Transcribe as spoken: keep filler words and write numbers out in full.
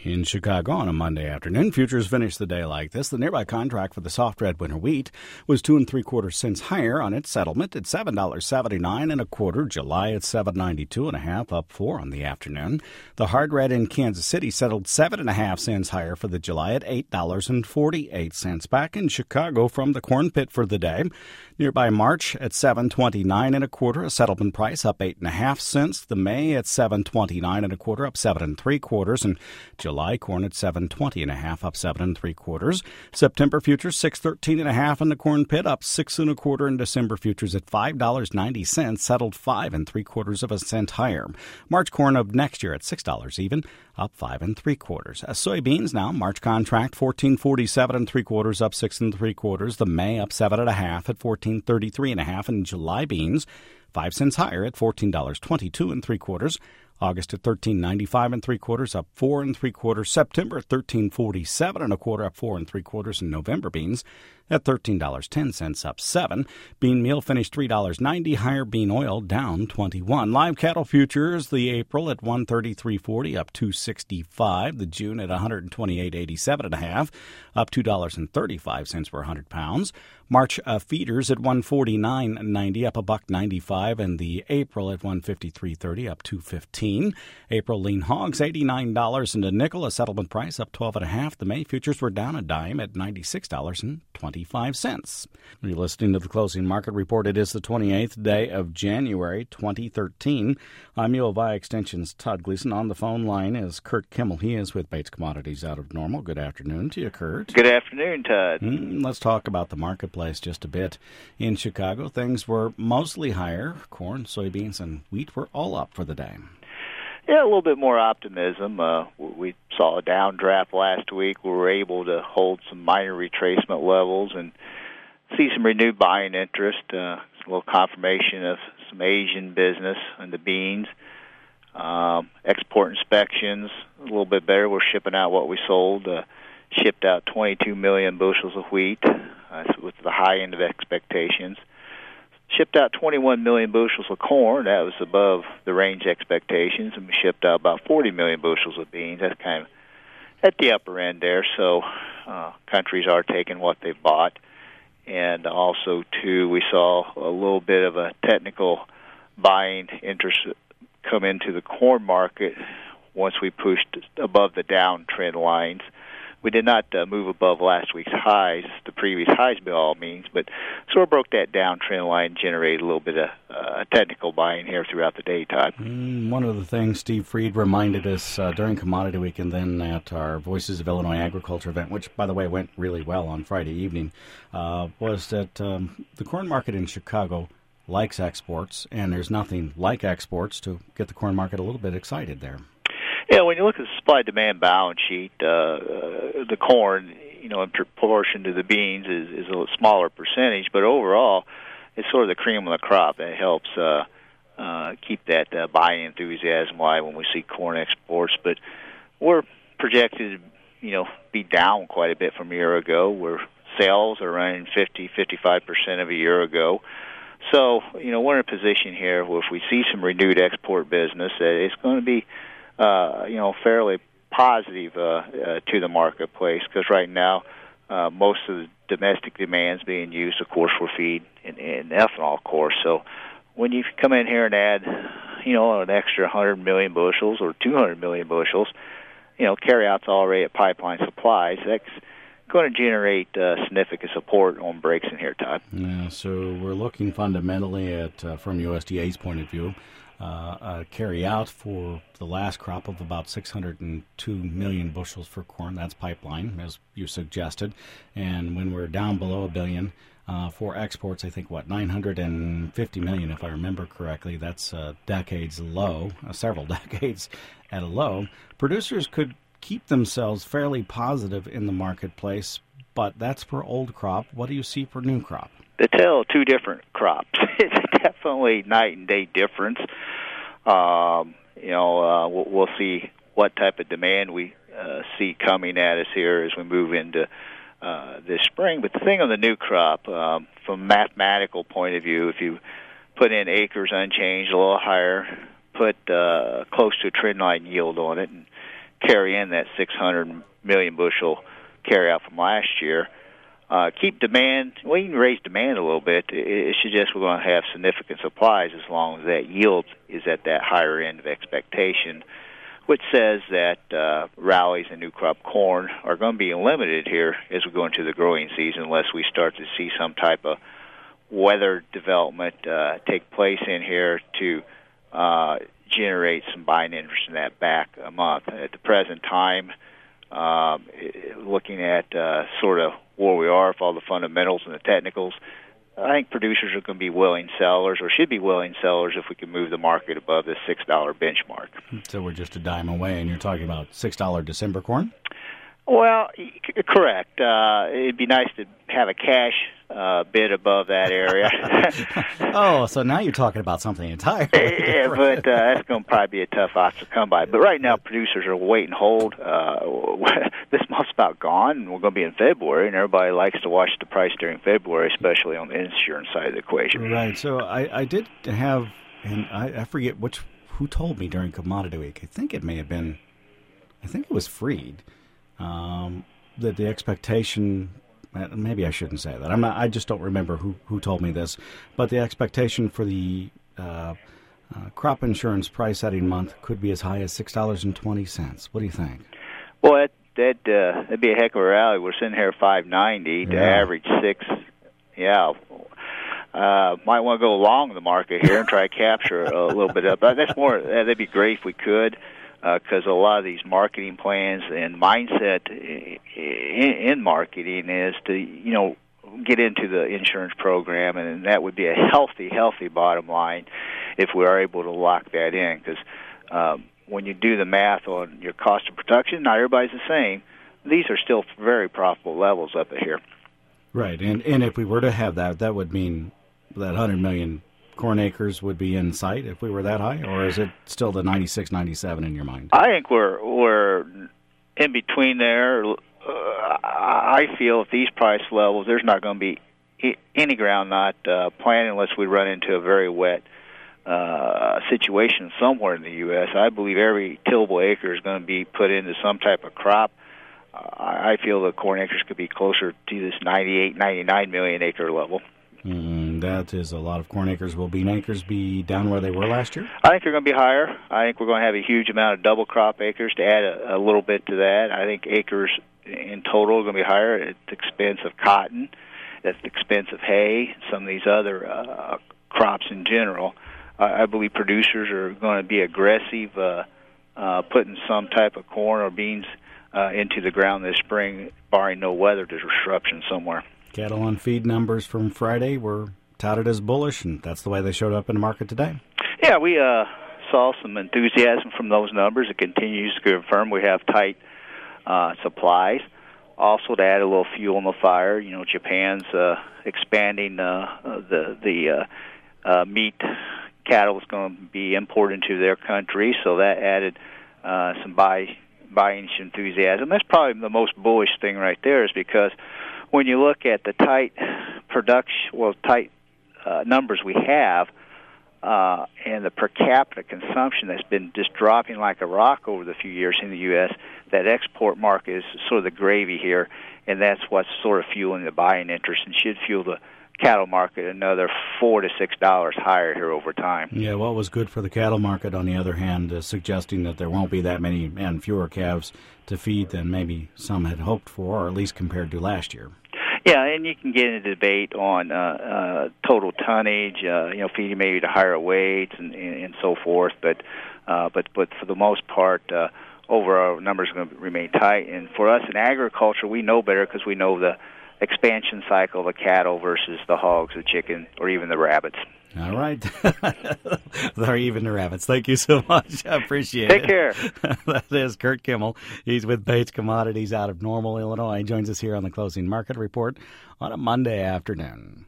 In Chicago on a Monday afternoon, futures finished the day like this. The nearby contract for the soft red winter wheat was two and three quarter cents higher on its settlement at seven dollars seventy-nine and a quarter. July at seven ninety-two and a half, up four on the afternoon. The hard red in Kansas City settled seven and a half cents higher for the July at eight dollars and forty-eight cents. Back in Chicago from the corn pit for the day, nearby March at seven twenty-nine and a quarter, a settlement price up eight and a half cents. The May at seven twenty-nine and a quarter, up seven and three quarters, and July corn at seven twenty and a half, up seven and three quarters. September futures six thirteen and a half in the corn pit, up six and a quarter, and December futures at five dollars and ninety cents, settled five and three quarters of a cent higher. March corn of next year at six dollars even, up five and three quarters. As soybeans now, March contract fourteen forty-seven and three quarters, up six and three quarters. The May up seven and a half at fourteen thirty-three and a half, and July beans five cents higher at fourteen dollars twenty-two and three quarters. August at thirteen ninety-five and three quarters, up four and three quarters. September at thirteen forty-seven and a quarter, up four and three quarters. And November beans at thirteen dollars and ten cents, up seven. Bean meal finished three dollars and ninety cents higher. Bean oil down twenty-one. Live cattle futures, the April at one thirty-three forty, up two sixty-five. The June at one twenty-eight eighty-seven and a half, up two dollars and thirty-five cents per one hundred pounds. March uh, feeders at one forty-nine ninety, up a buck ninety-five, and the April at one fifty-three thirty, up two fifteen. April lean hogs eighty-nine dollars and a nickel, a settlement price up twelve and a half. The May futures were down a dime at ninety-six dollars and twenty-five cents. You're listening to the closing market report. It is the twenty-eighth day of January, twenty thirteen. I'm U of I Extension's Todd Gleason. On the phone line is Kurt Kimmel. He is with Bates Commodities out of Normal. Good afternoon to you, Kurt. Good afternoon, Todd. Mm, let's talk about the marketplace just a bit. In Chicago, things were mostly higher. Corn, soybeans, and wheat were all up for the day. Yeah, a little bit more optimism. Uh, we saw a downdraft last week. We were able to hold some minor retracement levels and see some renewed buying interest. Uh, a little confirmation of some Asian business in the beans. Um, export inspections, a little bit better. We're shipping out what we sold. Uh, shipped out twenty-two million bushels of wheat. Uh, with the high end of expectations. Shipped out twenty-one million bushels of corn. That was above the range expectations. And we shipped out about forty million bushels of beans. That's kind of at the upper end there. So uh, countries are taking what they've bought. And also, too, we saw a little bit of a technical buying interest come into the corn market once we pushed above the downtrend lines. We did not uh, move above last week's highs, the previous highs by all means, but sort of broke that downtrend line and generated a little bit of uh, technical buying here throughout the day, Todd. Mm, one of the things Steve Freed reminded us uh, during Commodity Week and then at our Voices of Illinois Agriculture event, which, by the way, went really well on Friday evening, uh, was that um, the corn market in Chicago likes exports, and there's nothing like exports to get the corn market a little bit excited there. Yeah, when you look at the supply-demand balance sheet, uh, uh, the corn, you know, in proportion to the beans is, is a smaller percentage, but overall, it's sort of the cream of the crop. It helps uh, uh, keep that uh, buying enthusiasm alive when we see corn exports. But we're projected to, you know, be down quite a bit from a year ago, where sales are running fifty, fifty-five percent of a year ago. So, you know, we're in a position here where if we see some renewed export business, uh, it's going to be Uh, you know, fairly positive uh, uh, to the marketplace, because right now uh, most of the domestic demand's being used, of course, for feed and, and ethanol, of course. So when you come in here and add, you know, an extra one hundred million bushels or two hundred million bushels, you know, carryout's already at pipeline supplies, that's going to generate uh, significant support on breaks in here, Todd. Yeah, so we're looking fundamentally at, uh, from U S D A's point of view, Uh, uh, carry out for the last crop of about six hundred two million bushels for corn. That's pipeline, as you suggested. And when we're down below a billion uh, for exports, I think, what, nine hundred fifty million, if I remember correctly. That's uh, decades low, uh, several decades at a low. Producers could keep themselves fairly positive in the marketplace, but that's for old crop. What do you see for new crop? They tell two different crops. It's definitely night and day difference. Um, you know, uh, we'll, we'll see what type of demand we uh, see coming at us here as we move into uh, this spring. But the thing on the new crop, um, from a mathematical point of view, if you put in acres unchanged, a little higher, put uh, close to a trend line yield on it, and carry in that six hundred million bushel carry out from last year. Uh, keep demand, well, you can raise demand a little bit. It, it suggests we're going to have significant supplies as long as that yield is at that higher end of expectation, which says that uh, rallies in new crop corn are going to be limited here as we go into the growing season unless we start to see some type of weather development uh, take place in here to uh, generate some buying interest in that back a month. At the present time, um, looking at uh, sort of where we are with all the fundamentals and the technicals, I think producers are going to be willing sellers, or should be willing sellers, if we can move the market above the six dollar benchmark. So we're just a dime away, and you're talking about six dollar December corn? Well, c- correct. Uh, it'd be nice to have a cash uh, bid above that area. Oh, so now you're talking about something entirely yeah, but uh, that's going to probably be a tough odds to come by. But right now, producers are wait and hold. Uh, this month's about gone, and we're going to be in February, and everybody likes to watch the price during February, especially on the insurance side of the equation. Right. So I, I did have, and I, I forget which who told me during Commodity Week. I think it may have been, I think it was Freed. Um, that the expectation, maybe I shouldn't say that. I'm not, I just don't remember who, who told me this, but the expectation for the uh, uh, crop insurance price setting month could be as high as six dollars and twenty cents. What do you think? Well, that that uh, that'd be a heck of a rally. We're sitting here at five ninety to yeah. average six. Yeah. Uh, might want to go along the market here and try to capture a little bit of. But that's more. That'd be great if we could. Because uh, a lot of these marketing plans and mindset in, in marketing is to, you know, get into the insurance program, and that would be a healthy, healthy bottom line if we are able to lock that in. Because um, when you do the math on your cost of production, not everybody's the same. These are still very profitable levels up here. Right, and and if we were to have that, that would mean that one hundred million corn acres would be in sight if we were that high, or is it still the ninety-six, ninety-seven in your mind? I think we're we're in between there. Uh, I feel at these price levels, there's not going to be any ground not uh, planted unless we run into a very wet uh, situation somewhere in the U S I believe every tillable acre is going to be put into some type of crop. Uh, I feel the corn acres could be closer to this ninety-eight, ninety-nine million acre level. Mm, that is a lot of corn acres. Will bean acres be down where they were last year? I think they're going to be higher. I think we're going to have a huge amount of double crop acres to add a, a little bit to that. I think acres in total are going to be higher at the expense of cotton, at the expense of hay, some of these other uh, crops in general. I, I believe producers are going to be aggressive, uh, uh, putting some type of corn or beans uh, into the ground this spring, barring no weather disruption somewhere. Cattle on feed numbers from Friday were touted as bullish, and that's the way they showed up in the market today. Yeah, we uh, saw some enthusiasm from those numbers. It continues to confirm we have tight uh, supplies. Also, to add a little fuel on the fire, you know, Japan's uh, expanding uh, the the uh, uh, meat cattle is going to be imported into their country, so that added uh, some buy buying enthusiasm. That's probably the most bullish thing right there, is because when you look at the tight production, well, tight uh, numbers we have, uh, and the per capita consumption that's been just dropping like a rock over the few years in the U S, that export market is sort of the gravy here, and that's what's sort of fueling the buying interest and should fuel the cattle market another four to six dollars higher here over time. Yeah, what was good for the cattle market, on the other hand, is suggesting that there won't be that many and fewer calves to feed than maybe some had hoped for, or at least compared to last year. Yeah, and you can get into debate on uh, uh, total tonnage, uh, you know, feeding maybe to higher weights and, and, and so forth. But, uh, but, but for the most part, uh, overall numbers are going to remain tight. And for us in agriculture, we know better because we know the expansion cycle of the cattle versus the hogs, the chicken, or even the rabbits. All right. Or even the rabbits. Thank you so much. I appreciate Take it. Take care. That is Kurt Kimmel. He's with Bates Commodities out of Normal, Illinois. He joins us here on the Closing Market Report on a Monday afternoon.